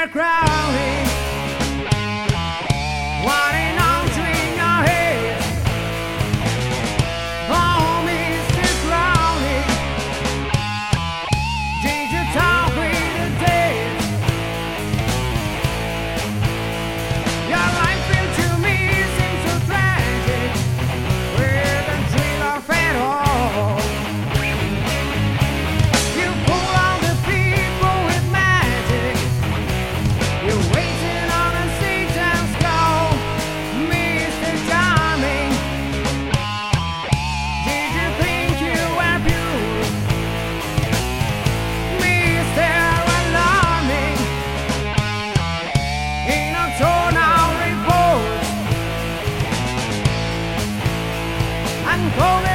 Mr. Crowley, wanting on to in your head. Oh, Mr. Crowley, did you talk with the dead? Your life into me seems so tragic, with a thrill of it all. You pull on the people with magic. You're waiting on a Satan's call, Mr. Charming. Did you think you were pure, Mr. Alarming? In a torn-out report, I'm calling.